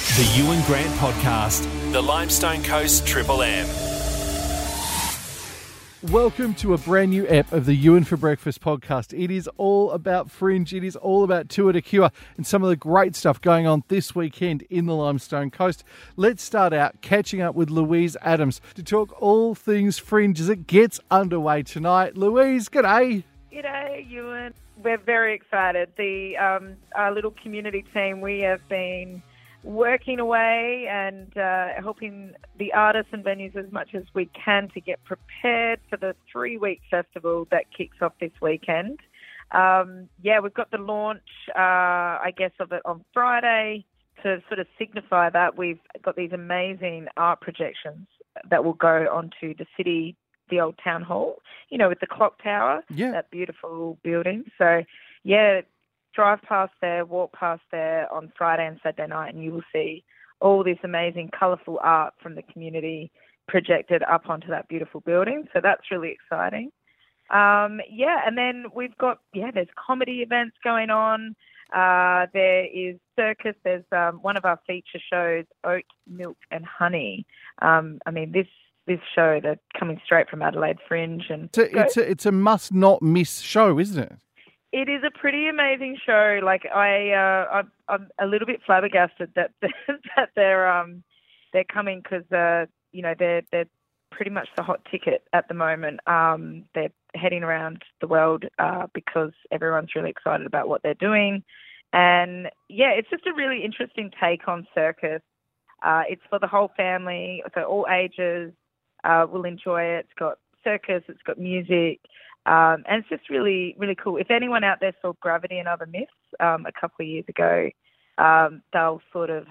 The Ewan Grant Podcast, the Limestone Coast Triple M. Welcome to a brand new ep of the Ewan for Breakfast podcast. It is all about Fringe. It is all about Tour de Cure and some of the great stuff going on this weekend in the Limestone Coast. Let's start out catching up with Louise Adams to talk all things Fringe as it gets underway tonight. Louise, g'day. G'day, Ewan. We're very excited. Our little community team, we have been working away and helping the artists and venues as much as we can to get prepared for the 3-week festival that kicks off this weekend. We've got the launch, of it on Friday to sort of signify that. We've got these amazing art projections that will go onto the city, the old town hall, with the clock tower, that beautiful building. So, drive past there, walk past there on Friday and Saturday night, and you will see all this amazing, colourful art from the community projected up onto that beautiful building. So that's really exciting. And then we've got, there's comedy events going on. There is circus. There's one of our feature shows, Oat, Milk and Honey. This show, they're coming straight from Adelaide Fringe. And it's a must-not-miss show, isn't it? It is a pretty amazing show. Like I'm a little bit flabbergasted that they're coming because they're pretty much the hot ticket at the moment. They're heading around the world because everyone's really excited about what they're doing, and it's just a really interesting take on circus. It's for the whole family, so all ages will enjoy it. It's got circus, it's got music. And it's just really, really cool. If anyone out there saw Gravity and Other Myths a couple of years ago, they'll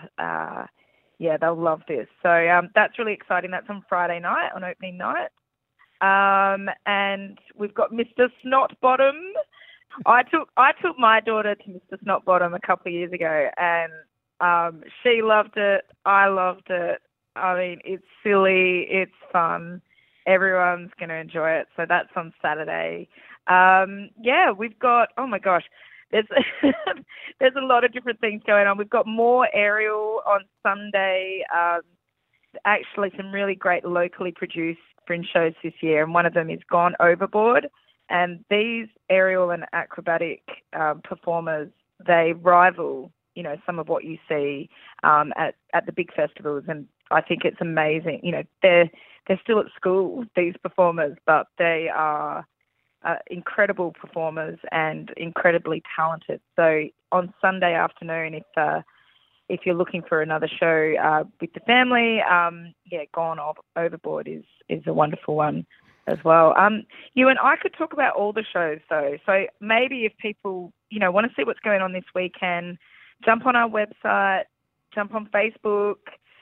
love this. So that's really exciting. That's on Friday night, on opening night. And we've got Mr. Snotbottom. I took my daughter to Mr. Snotbottom a couple of years ago, and she loved it. I loved it. I mean, it's silly. It's fun. Everyone's going to enjoy it. So that's on Saturday. We've got, oh my gosh, there's there's a lot of different things going on. We've got more aerial on Sunday. Actually, some really great locally produced Fringe shows this year, and one of them is Gone Overboard. And these aerial and acrobatic performers, they rival, some of what you see at the big festivals. And I think it's amazing. They're still at school, these performers, but they are incredible performers and incredibly talented. So on Sunday afternoon, if you're looking for another show with the family, Gone Overboard is a wonderful one as well. You and I could talk about all the shows though. So maybe if people, want to see what's going on this weekend, jump on our website, jump on Facebook.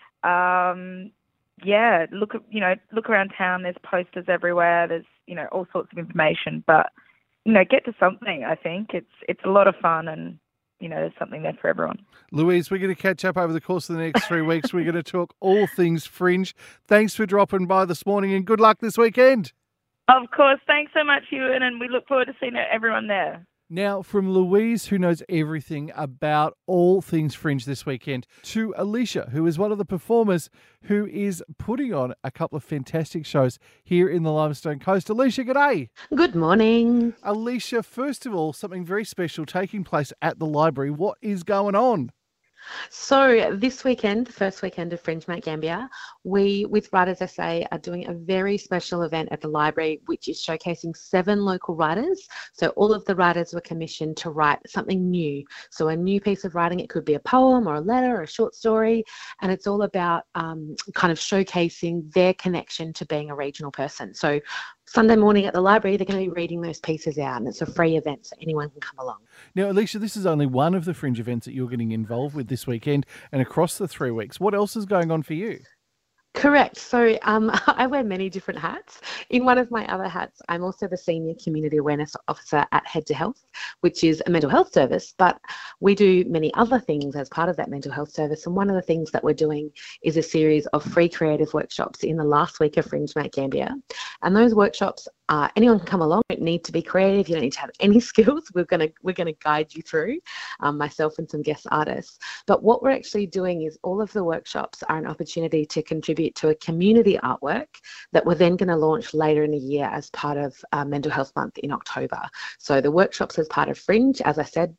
Look around town. There's posters everywhere. There's, all sorts of information. But, get to something, I think. It's a lot of fun and, there's something there for everyone. Louise, we're going to catch up over the course of the next 3 weeks. We're going to talk all things Fringe. Thanks for dropping by this morning and good luck this weekend. Of course. Thanks so much, Ewan, and we look forward to seeing everyone there. Now, from Louise, who knows everything about all things Fringe this weekend, to Alicia, who is one of the performers who is putting on a couple of fantastic shows here in the Limestone Coast. Alicia, g'day. Good morning. Alicia, first of all, something very special taking place at the library. What is going on? So this weekend, the first weekend of Fringe Mount Gambier, we, with Writers SA, are doing a very special event at the library, which is showcasing 7 local writers. So all of the writers were commissioned to write something new. So a new piece of writing, it could be a poem or a letter or a short story. And it's all about kind of showcasing their connection to being a regional person. So Sunday morning at the library, they're going to be reading those pieces out, and it's a free event, so anyone can come along. Now, Alicia, this is only one of the Fringe events that you're getting involved with this weekend and across the 3 weeks. What else is going on for you? Correct. So I wear many different hats. In one of my other hats, I'm also the Senior Community Awareness Officer at Head to Health, which is a mental health service, but we do many other things as part of that mental health service. And one of the things that we're doing is a series of free creative workshops in the last week of Fringe Mount Gambier. And those workshops Anyone can come along. You don't need to be creative. You don't need to have any skills. We're gonna guide you through, myself and some guest artists. But what we're actually doing is all of the workshops are an opportunity to contribute to a community artwork that we're then going to launch later in the year as part of Mental Health Month in October. So the workshops as part of Fringe, as I said,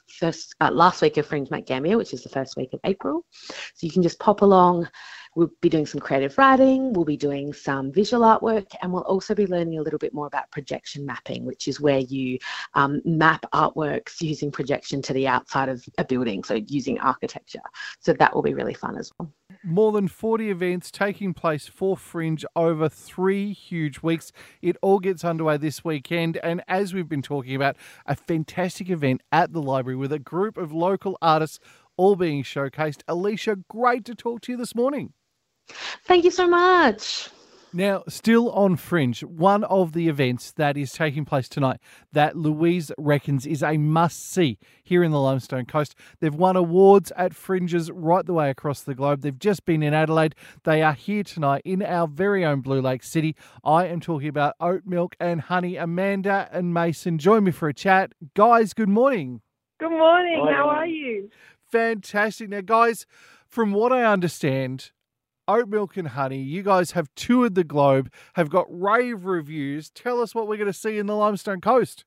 last week of Fringe Mount Gambier, which is the first week of April. So you can just pop along. We'll be doing some creative writing, we'll be doing some visual artwork, and we'll also be learning a little bit more about projection mapping, which is where you map artworks using projection to the outside of a building, so using architecture. So that will be really fun as well. More than 40 events taking place for Fringe over 3 huge weeks. It all gets underway this weekend, and as we've been talking about, a fantastic event at the library with a group of local artists all being showcased. Alicia, great to talk to you this morning. Thank you so much. Now, still on Fringe, one of the events that is taking place tonight that Louise reckons is a must-see here in the Limestone Coast. They've won awards at Fringes right the way across the globe. They've just been in Adelaide. They are here tonight in our very own Blue Lake City. I am talking about Oat Milk and Honey. Amanda and Mason, join me for a chat. Guys, good morning. Good morning. How are you? Fantastic. Now, guys, from what I understand, Oat Milk and Honey, you guys have toured the globe, have got rave reviews. Tell us what we're going to see in the Limestone Coast.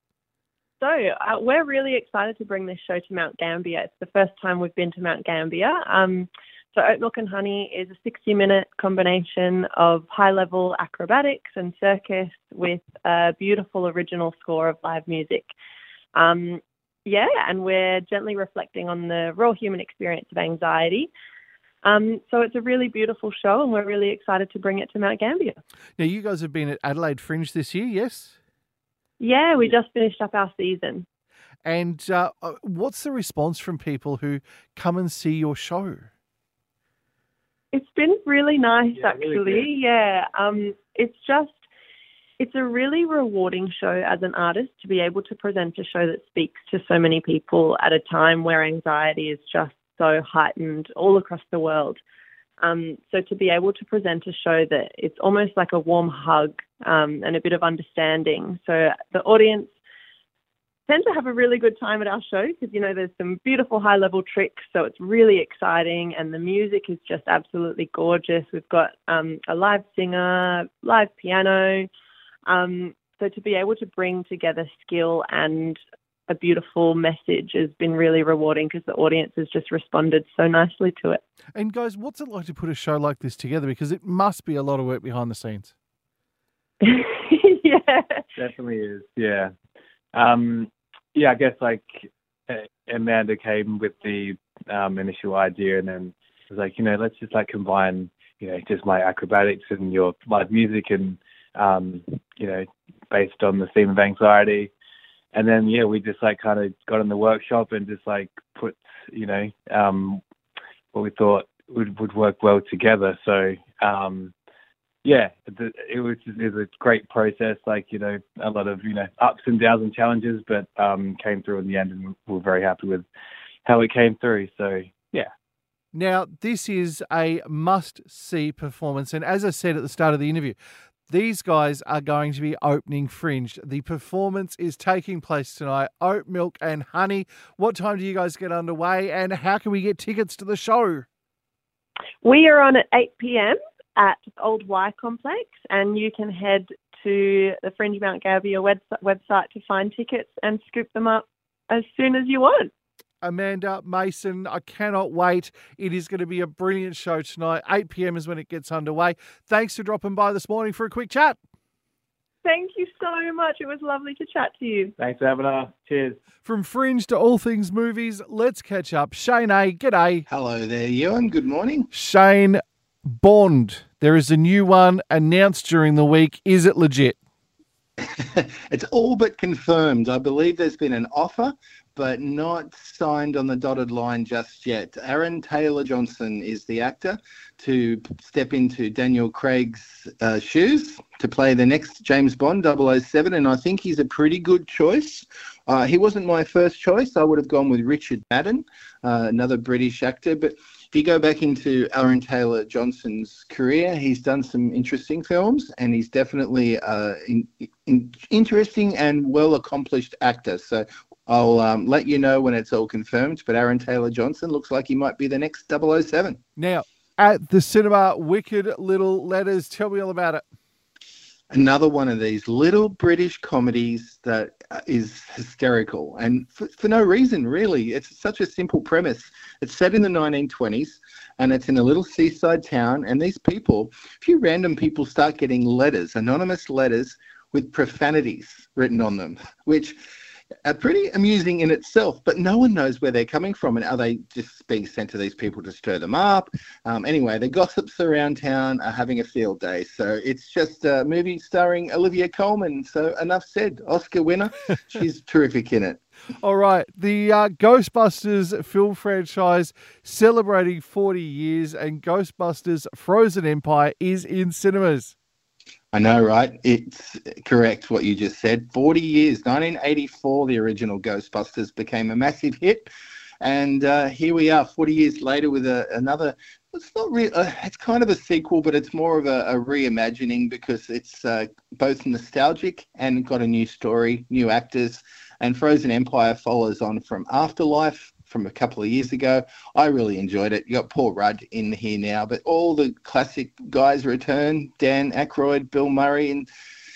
So we're really excited to bring this show to Mount Gambier. It's the first time we've been to Mount Gambier. So Oat Milk and Honey is a 60-minute combination of high-level acrobatics and circus with a beautiful original score of live music. And we're gently reflecting on the raw human experience of anxiety. So it's a really beautiful show, and we're really excited to bring it to Mount Gambier. Now, you guys have been at Adelaide Fringe this year, yes? Yeah, we just finished up our season. And what's the response from people who come and see your show? It's been really nice, actually. Really It's a really rewarding show as an artist to be able to present a show that speaks to so many people at a time where anxiety is just so heightened all across the world. So to be able to present a show that it's almost like a warm hug and a bit of understanding. So the audience tend to have a really good time at our show because, there's some beautiful high-level tricks, so it's really exciting, and the music is just absolutely gorgeous. We've got a live singer, live piano. So to be able to bring together skill and a beautiful message has been really rewarding because the audience has just responded so nicely to it. And guys, what's it like to put a show like this together? Because it must be a lot of work behind the scenes. Yeah. Definitely is, yeah. I guess Amanda came with the initial idea and then was like, let's just combine, just my acrobatics and your live music and, based on the theme of anxiety. And then, we just kind of got in the workshop and just put, what we thought would work well together. So, it was a great process, a lot of, ups and downs and challenges, but came through in the end, and we're very happy with how it came through. So, yeah. Now, this is a must-see performance. And as I said at the start of the interview, these guys are going to be opening Fringe. The performance is taking place tonight. Oat Milk and Honey. What time do you guys get underway, and how can we get tickets to the show? We are on at 8 p.m. at Old Y Complex, and you can head to the Fringe Mount Gambier website to find tickets and scoop them up as soon as you want. Amanda, Mason, I cannot wait. It is going to be a brilliant show tonight. 8 p.m. is when it gets underway. Thanks for dropping by this morning for a quick chat. Thank you so much. It was lovely to chat to you. Thanks for having us. Cheers. From Fringe to all things movies, let's catch up. Shane A, g'day. Hello there, Ewan. Good morning. Shane, Bond. There is a new one announced during the week. Is it legit? It's all but confirmed. I believe there's been an offer but not signed on the dotted line just yet. Aaron Taylor-Johnson is the actor to step into Daniel Craig's shoes to play the next James Bond, 007, and I think he's a pretty good choice. He wasn't my first choice. I would have gone with Richard Madden, another British actor, but if you go back into Aaron Taylor-Johnson's career, he's done some interesting films, and he's definitely an interesting and well-accomplished actor. So I'll let you know when it's all confirmed, but Aaron Taylor-Johnson looks like he might be the next 007. Now, at the cinema, Wicked Little Letters. Tell me all about it. Another one of these little British comedies that is hysterical, and for no reason, really. It's such a simple premise. It's set in the 1920s, and it's in a little seaside town, and these people, a few random people, start getting letters, anonymous letters with profanities written on them, which are pretty amusing in itself, but no one knows where they're coming from, and are they just being sent to these people to stir them up? Anyway, the gossips around town are having a field day, so it's just a movie starring Olivia Colman, so enough said. Oscar winner. She's terrific in it. All right, the Ghostbusters film franchise celebrating 40 years, and Ghostbusters Frozen Empire is in cinemas. I know, right? It's correct what you just said. 40 years, 1984, the original Ghostbusters became a massive hit. And here we are 40 years later with another, it's not really, it's kind of a sequel, but it's more of a reimagining because it's both nostalgic and got a new story, new actors. And Frozen Empire follows on from Afterlife, from a couple of years ago. I really enjoyed it. You got Paul Rudd in here now, but all the classic guys return, Dan Aykroyd, Bill Murray, and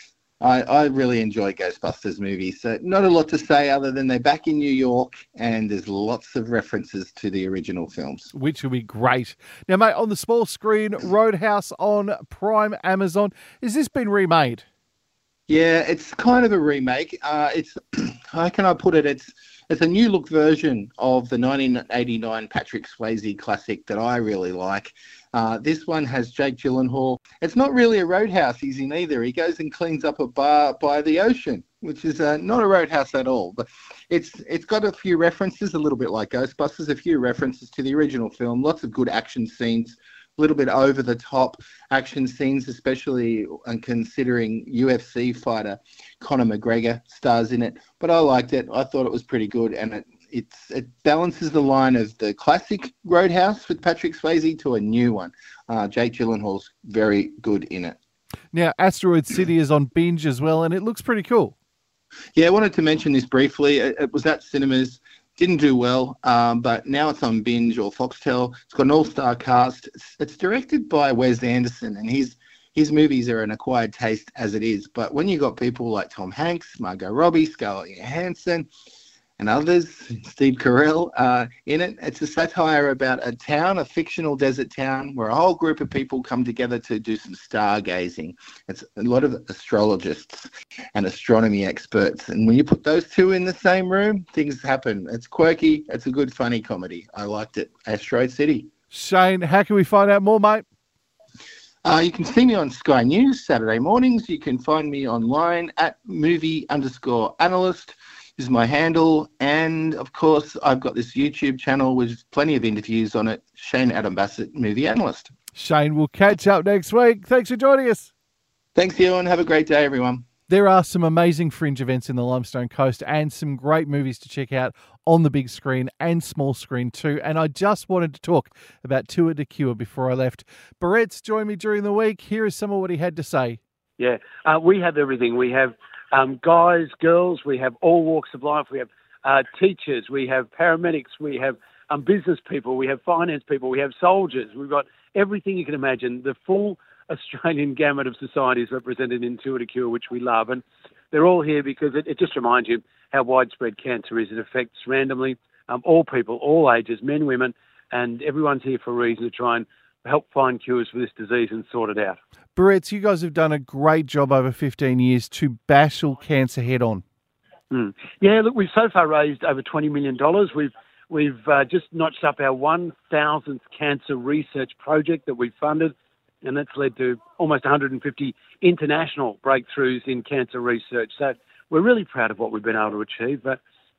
I really enjoy Ghostbusters movies. So not a lot to say other than they're back in New York, and there's lots of references to the original films. Which will be great. Now, mate, on the small screen, Roadhouse on Prime Amazon. Has this been remade? Yeah, it's kind of a remake. It's how can I put it? It's a new look version of the 1989 Patrick Swayze classic that I really like. This one has Jake Gyllenhaal. It's not really a roadhouse he's in either. He goes and cleans up a bar by the ocean, which is not a roadhouse at all. But it's got a few references, a little bit like Ghostbusters, a few references to the original film, lots of good action scenes, a little bit over the top action scenes, especially considering UFC fighter Conor McGregor stars in it. But I liked it. I thought it was pretty good, and it balances the line of the classic Roadhouse with Patrick Swayze to a new one. Jake Gyllenhaal's very good in it. Now, Asteroid City is on Binge as well, and it looks pretty cool. Yeah, I wanted to mention this briefly. It was at cinemas. Didn't do well, but now it's on Binge or Foxtel. It's got an all-star cast. It's directed by Wes Anderson, and his movies are an acquired taste as it is. But when you got people like Tom Hanks, Margot Robbie, Scarlett Johansson, and others, Steve Carell, in it, it's a satire about a town, a fictional desert town, where a whole group of people come together to do some stargazing. It's a lot of astrologists and astronomy experts. And when you put those two in the same room, things happen. It's quirky. It's a good, funny comedy. I liked it. Asteroid City. Shane, how can we find out more, mate? You can see me on Sky News Saturday mornings. You can find me online at movie_analyst. Is my handle, and of course I've got this YouTube channel with plenty of interviews on it. Shane Adam Bassett, movie analyst. Shane, we'll catch up next week. Thanks for joining us. Thanks, Ewan. Have a great day, everyone. There are some amazing fringe events in the Limestone Coast and some great movies to check out on the big screen and small screen too. And I just wanted to talk about Tour de Cure before I left. Barrett's joined me during the week. Here is some of what he had to say. Yeah, we have everything. We have guys, girls, we have all walks of life. We have teachers, we have paramedics, we have business people, we have finance people, we have soldiers. We've got everything you can imagine. The full Australian gamut of society is represented in Tour de Cure, which we love. And they're all here because it just reminds you how widespread cancer is. It affects randomly all people, all ages, men, women, and everyone's here for a reason to try and help find cures for this disease and sort it out. Barrett's, you guys have done a great job over 15 years to bash all cancer head on. Yeah, look, we've so far raised over $20 million. We've just notched up our 1,000th cancer research project that we've funded, and that's led to almost 150 international breakthroughs in cancer research. So we're really proud of what we've been able to achieve. But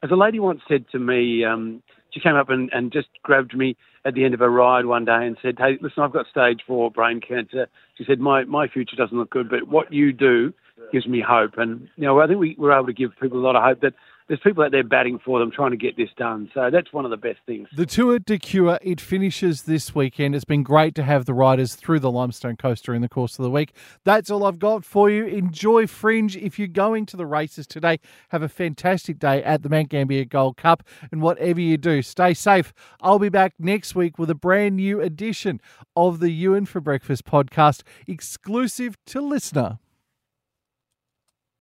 As a lady once said to me, she came up and just grabbed me at the end of a ride one day and said, "Hey, listen, I've got stage 4 brain cancer." She said, my future doesn't look good, but what you do gives me hope. And, I think we were able to give people a lot of hope that there's people out there batting for them, trying to get this done. So that's one of the best things. The Tour de Cure, it finishes this weekend. It's been great to have the riders through the Limestone Coast during the course of the week. That's all I've got for you. Enjoy Fringe. If you're going to the races today, have a fantastic day at the Mount Gambier Gold Cup. And whatever you do, stay safe. I'll be back next week with a brand new edition of the Ewan for Breakfast podcast, exclusive to Listener.